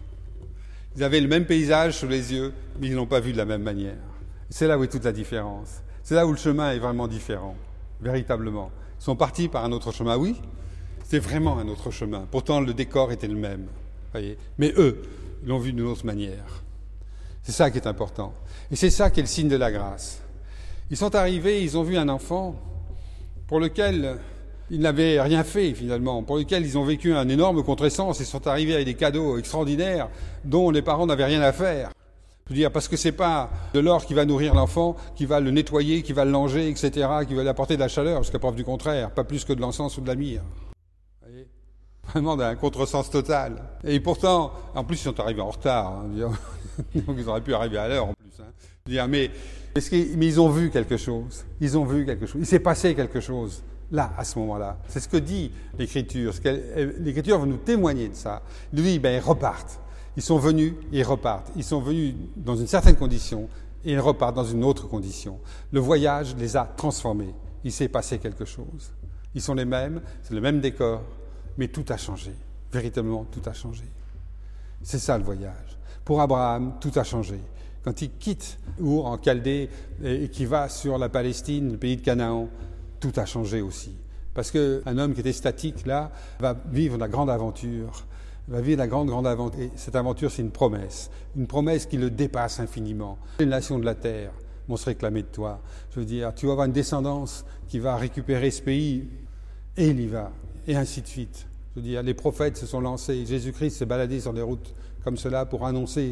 Ils avaient le même paysage sous les yeux, mais ils ne l'ont pas vu de la même manière. C'est là où est toute la différence. C'est là où le chemin est vraiment différent, véritablement. Ils sont partis par un autre chemin, oui, c'est vraiment un autre chemin. Pourtant, le décor était le même. Voyez. Mais eux, ils l'ont vu d'une autre manière. C'est ça qui est important. Et c'est ça qui est le signe de la grâce. Ils sont arrivés, ils ont vu un enfant pour lequel ils n'avaient rien fait finalement, pour lequel ils ont vécu un énorme contresens. Ils sont arrivés avec des cadeaux extraordinaires dont les parents n'avaient rien à faire. Je veux dire, parce que c'est pas de l'or qui va nourrir l'enfant, qui va le nettoyer, qui va le langer, etc., qui va lui apporter de la chaleur, jusqu'à preuve du contraire, pas plus que de l'encens ou de la myrrhe. Vous voyez ? Vraiment d'un contresens total. Et pourtant, en plus, ils sont arrivés en retard. Donc ils auraient pu arriver à l'heure en plus. Je veux dire, mais ils ont vu quelque chose. Ils ont vu quelque chose. Il s'est passé quelque chose. Là, à ce moment-là. C'est ce que dit l'Écriture. L'Écriture va nous témoigner de ça. Il nous dit, ils repartent. Ils sont venus et ils repartent. Ils sont venus dans une certaine condition et ils repartent dans une autre condition. Le voyage les a transformés. Il s'est passé quelque chose. Ils sont les mêmes, c'est le même décor, mais tout a changé. Véritablement, tout a changé. C'est ça le voyage. Pour Abraham, tout a changé. Quand il quitte Our en Chaldée et qu'il va sur la Palestine, le pays de Canaan, tout a changé aussi. Parce qu'un homme qui était statique, là, va vivre la grande aventure. Va vivre la grande aventure. Et cette aventure, c'est une promesse qui le dépasse infiniment. Les nations de la terre vont se réclamer de toi. Je veux dire, tu vas avoir une descendance qui va récupérer ce pays, et il y va, et ainsi de suite. Je veux dire, les prophètes se sont lancés, Jésus-Christ s'est baladé sur des routes comme cela pour annoncer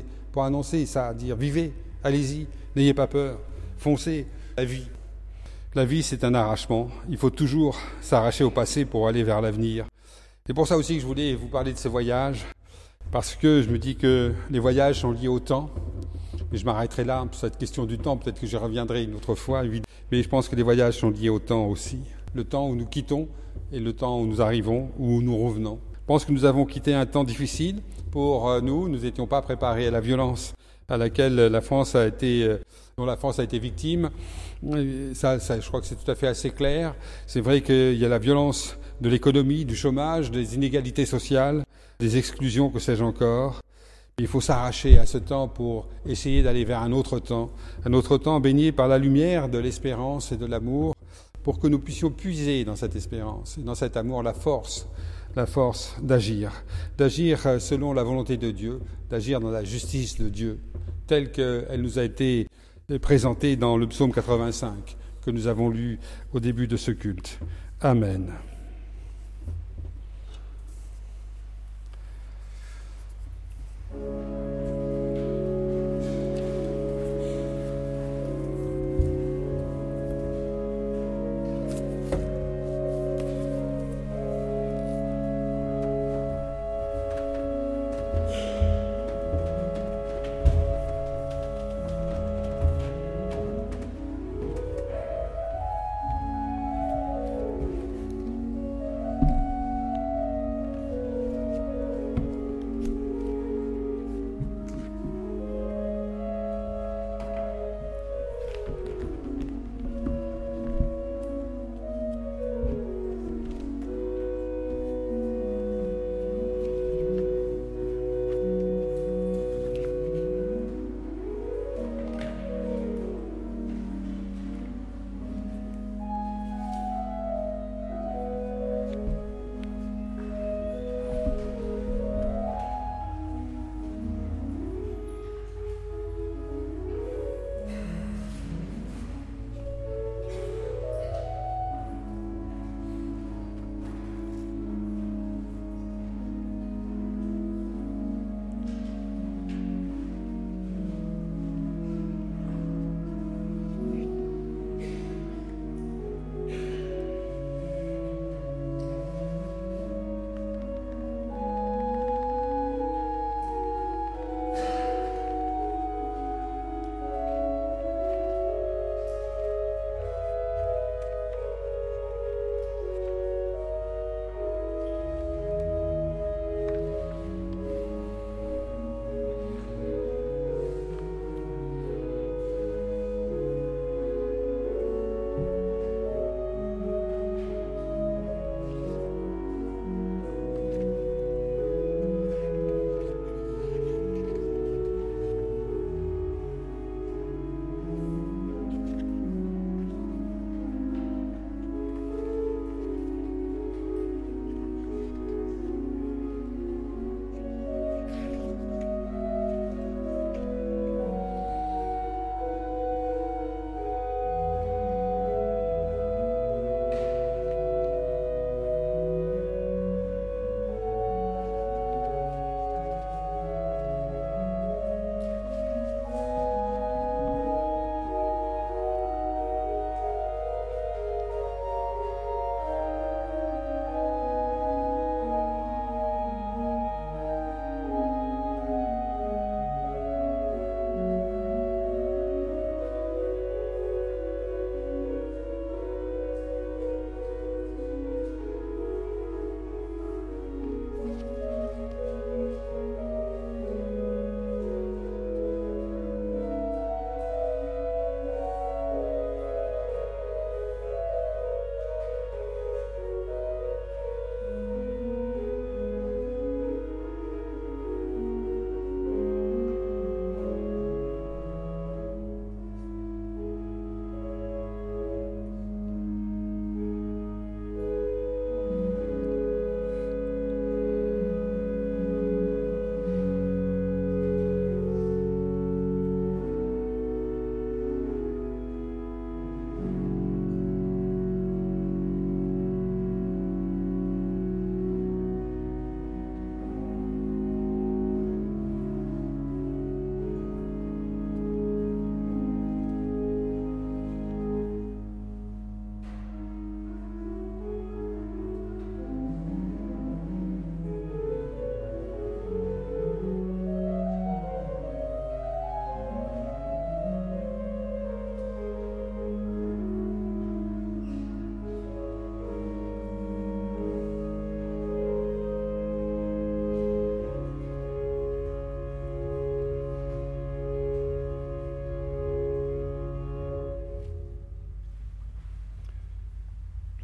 ça, dire, vivez, allez-y, n'ayez pas peur, foncez, la vie. La vie, c'est un arrachement. Il faut toujours s'arracher au passé pour aller vers l'avenir. C'est pour ça aussi que je voulais vous parler de ces voyages, parce que je me dis que les voyages sont liés au temps. Mais je m'arrêterai là pour cette question du temps. Peut-être que j'y reviendrai une autre fois. Mais je pense que les voyages sont liés au temps aussi. Le temps où nous quittons et le temps où nous arrivons, où nous revenons. Je pense que nous avons quitté un temps difficile pour nous. Nous n'étions pas préparés à la violence à laquelle la France a été, dont la France a été victime. Ça, je crois que c'est tout à fait assez clair. C'est vrai qu'il y a la violence de l'économie, du chômage, des inégalités sociales, des exclusions, que sais-je encore. Il faut s'arracher à ce temps pour essayer d'aller vers un autre temps baigné par la lumière de l'espérance et de l'amour, pour que nous puissions puiser dans cette espérance et dans cet amour la force d'agir selon la volonté de Dieu, d'agir dans la justice de Dieu, telle qu'elle nous a été présentée dans le psaume 85, que nous avons lu au début de ce culte. Amen.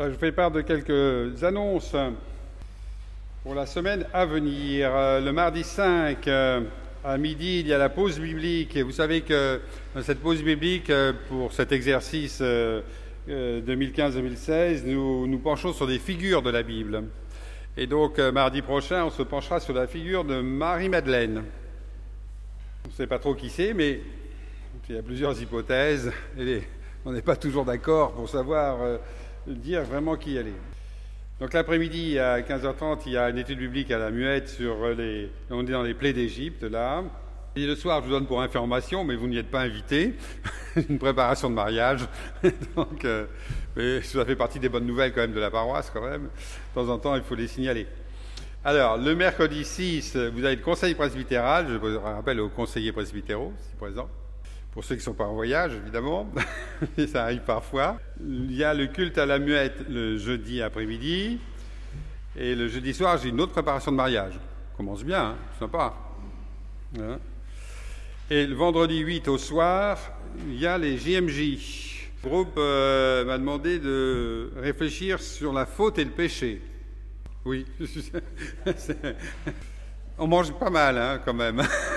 Je vous fais part de quelques annonces pour la semaine à venir. Le mardi 5, à midi, il y a la pause biblique. Et vous savez que dans cette pause biblique, pour cet exercice 2015-2016, nous penchons sur des figures de la Bible. Et donc, mardi prochain, on se penchera sur la figure de Marie-Madeleine. On ne sait pas trop qui c'est, mais il y a plusieurs hypothèses. Et on n'est pas toujours d'accord pour savoir dire vraiment qui elle est. Donc l'après-midi, à 15h30, il y a une étude biblique à la Muette sur on est dans les plaies d'Égypte, là. Et le soir, je vous donne pour information, mais vous n'y êtes pas invité, une préparation de mariage. Donc, mais ça fait partie des bonnes nouvelles quand même de la paroisse, quand même. De temps en temps, il faut les signaler. Alors, le mercredi 6, vous avez le conseil presbytéral. Je vous rappelle aux conseillers presbytéraux, si présents. Pour ceux qui ne sont pas en voyage, évidemment, et ça arrive parfois. Il y a le culte à la Muette le jeudi après-midi. Et le jeudi soir, j'ai une autre préparation de mariage. Ça commence bien, hein, sympa. Hein. Et le vendredi 8 au soir, il y a les JMJ. Le groupe m'a demandé de réfléchir sur la faute et le péché. Oui, on mange pas mal, hein, quand même.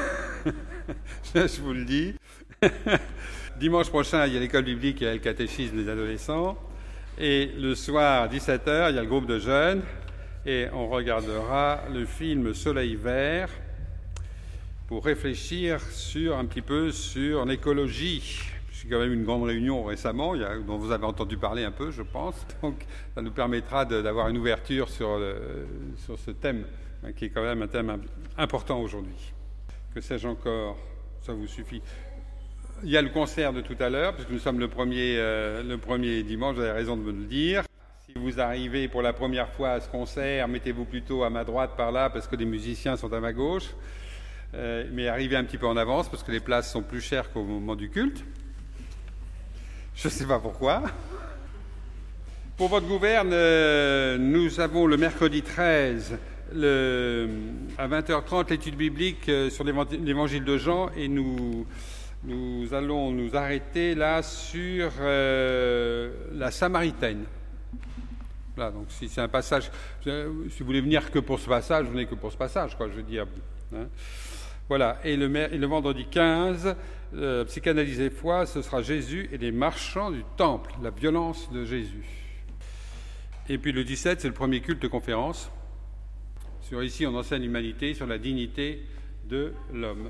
Je vous le dis. Dimanche prochain, il y a l'école biblique et le catéchisme des adolescents. Et le soir, à 17h, il y a le groupe de jeunes. Et on regardera le film Soleil vert pour réfléchir un petit peu sur l'écologie. C'est quand même une grande réunion récemment, dont vous avez entendu parler un peu, je pense. Donc, ça nous permettra d'avoir une ouverture sur ce thème, hein, qui est quand même un thème important aujourd'hui. Que sais-je encore? Ça vous suffit. Il y a le concert de tout à l'heure, puisque nous sommes le premier dimanche, vous avez raison de me le dire. Si vous arrivez pour la première fois à ce concert, mettez-vous plutôt à ma droite par là, parce que les musiciens sont à ma gauche. Mais arrivez un petit peu en avance, parce que les places sont plus chères qu'au moment du culte. Je ne sais pas pourquoi. Pour votre gouverne, nous avons le mercredi 13, à 20h30, l'étude biblique sur l'évangile de Jean, et nous allons nous arrêter là sur la Samaritaine. Voilà, donc si c'est un passage, si vous voulez venir que pour ce passage, venez que pour ce passage, quoi, je veux dire. Hein. Voilà, et le vendredi 15, psychanalyse et foi, ce sera Jésus et les marchands du temple, la violence de Jésus. Et puis le 17, c'est le premier culte de conférence. Sur ici, on enseigne l'humanité, sur la dignité de l'homme.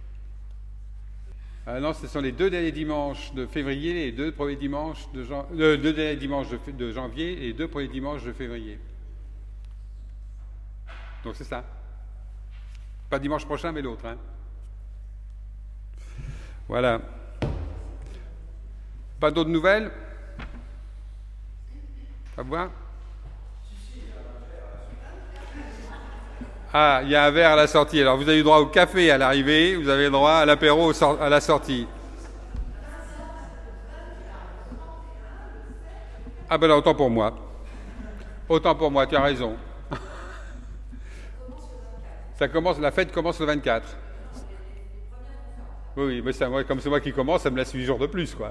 Non, ce sont les 2 derniers dimanches de février, les 2 premiers dimanches deux derniers dimanches de janvier et les 2 premiers dimanches de février. Donc c'est ça. Pas dimanche prochain, mais l'autre. Hein. Voilà. Pas d'autres nouvelles? Ça vous va? Ah, il y a un verre à la sortie. Alors, vous avez eu droit au café à l'arrivée, vous avez le droit à l'apéro à la sortie. Ah ben là, autant pour moi. Autant pour moi, tu as raison. La fête commence le 24. Oui, mais comme c'est moi qui commence, ça me laisse 8 jours de plus, quoi.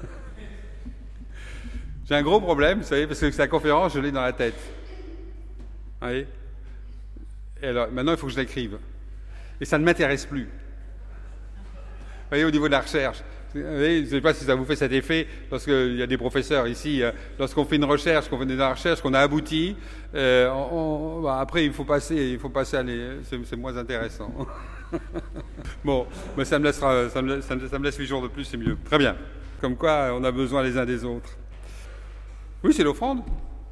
J'ai un gros problème, vous savez, parce que la conférence, je l'ai dans la tête. Vous voyez ? Et alors, maintenant, il faut que je l'écrive. Et ça ne m'intéresse plus. Vous voyez, au niveau de la recherche. Je ne sais pas si ça vous fait cet effet, lorsqu'il y a des professeurs ici, lorsqu'on fait une recherche, qu'on fait de la recherche, qu'on a abouti, après, il faut passer à c'est moins intéressant. Bon, mais ça me laisse 8 jours de plus, c'est mieux. Très bien. Comme quoi, on a besoin les uns des autres. Oui, c'est l'offrande.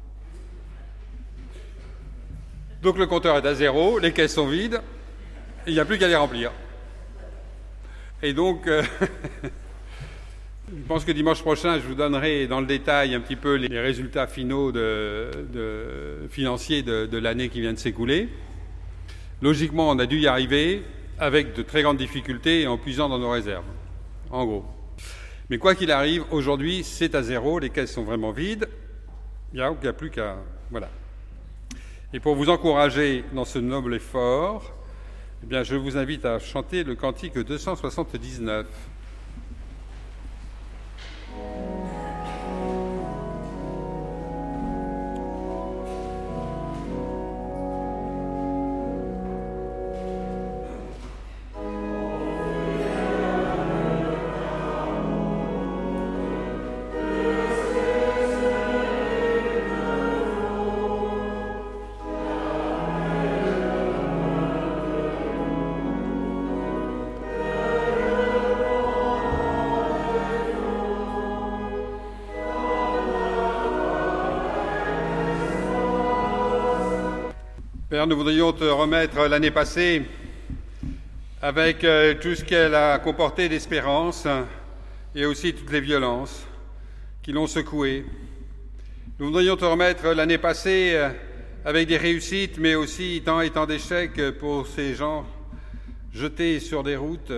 Donc le compteur est à 0, les caisses sont vides, il n'y a plus qu'à les remplir. Et donc, je pense que dimanche prochain, je vous donnerai dans le détail un petit peu les résultats finaux financiers de l'année qui vient de s'écouler. Logiquement, on a dû y arriver avec de très grandes difficultés et en puisant dans nos réserves, en gros. Mais quoi qu'il arrive, aujourd'hui, c'est à 0, les caisses sont vraiment vides, il n'y a plus qu'à... Voilà. Et pour vous encourager dans ce noble effort, eh bien, je vous invite à chanter le cantique 279. Père, nous voudrions te remettre l'année passée avec tout ce qu'elle a comporté d'espérance et aussi toutes les violences qui l'ont secouée. Nous voudrions te remettre l'année passée avec des réussites, mais aussi tant et tant d'échecs pour ces gens jetés sur des routes.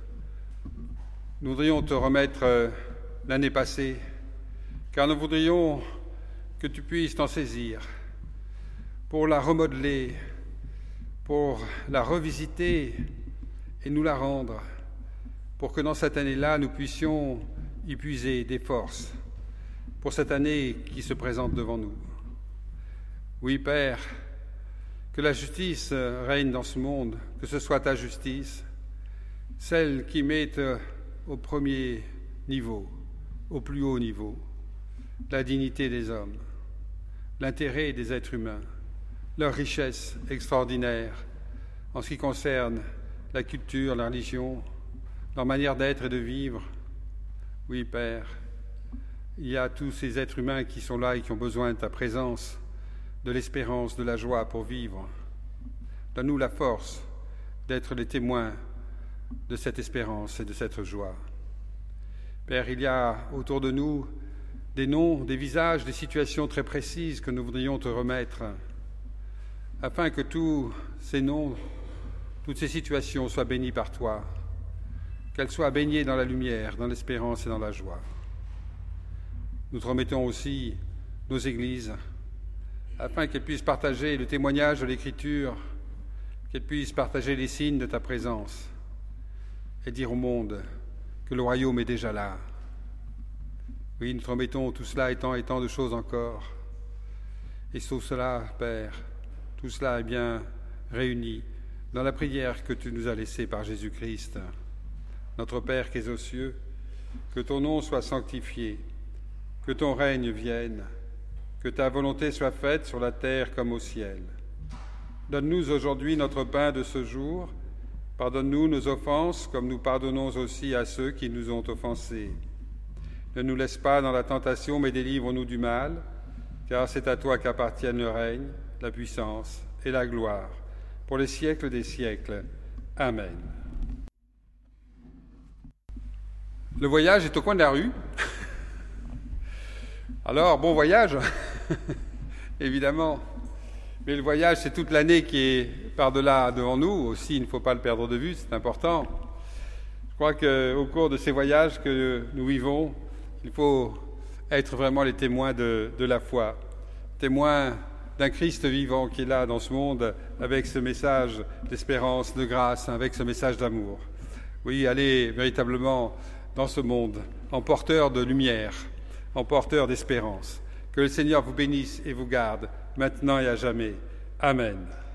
Nous voudrions te remettre l'année passée, car nous voudrions que tu puisses t'en saisir pour la remodeler, pour la revisiter et nous la rendre, pour que dans cette année-là, nous puissions y puiser des forces pour cette année qui se présente devant nous. Oui, Père, que la justice règne dans ce monde, que ce soit ta justice, celle qui met au premier niveau, au plus haut niveau, la dignité des hommes, l'intérêt des êtres humains, leur richesse extraordinaire en ce qui concerne la culture, la religion, leur manière d'être et de vivre. Oui, Père, il y a tous ces êtres humains qui sont là et qui ont besoin de ta présence, de l'espérance, de la joie pour vivre. Donne-nous la force d'être les témoins de cette espérance et de cette joie. Père, il y a autour de nous des noms, des visages, des situations très précises que nous voudrions te remettre, afin que tous ces noms, toutes ces situations soient bénies par toi, qu'elles soient baignées dans la lumière, dans l'espérance et dans la joie. Nous te remettons aussi nos églises, afin qu'elles puissent partager le témoignage de l'Écriture, qu'elles puissent partager les signes de ta présence et dire au monde que le royaume est déjà là. Oui, nous te remettons tout cela et tant de choses encore. Et tout cela, Père, tout cela est bien réuni dans la prière que tu nous as laissée par Jésus-Christ. Notre Père qui es aux cieux, que ton nom soit sanctifié, que ton règne vienne, que ta volonté soit faite sur la terre comme au ciel. Donne-nous aujourd'hui notre pain de ce jour. Pardonne-nous nos offenses, comme nous pardonnons aussi à ceux qui nous ont offensés. Ne nous laisse pas dans la tentation, mais délivre-nous du mal, car c'est à toi qu'appartiennent le règne, la puissance et la gloire, pour les siècles des siècles. Amen. Le voyage est au coin de la rue. Alors, bon voyage, évidemment. Mais le voyage, c'est toute l'année qui est par-delà devant nous. Aussi, il ne faut pas le perdre de vue, c'est important. Je crois qu'au cours de ces voyages que nous vivons, il faut être vraiment les témoins de la foi, témoins d'un Christ vivant qui est là dans ce monde avec ce message d'espérance, de grâce, avec ce message d'amour. Oui, aller véritablement dans ce monde en porteur de lumière, en porteur d'espérance. Que le Seigneur vous bénisse et vous garde, maintenant et à jamais. Amen.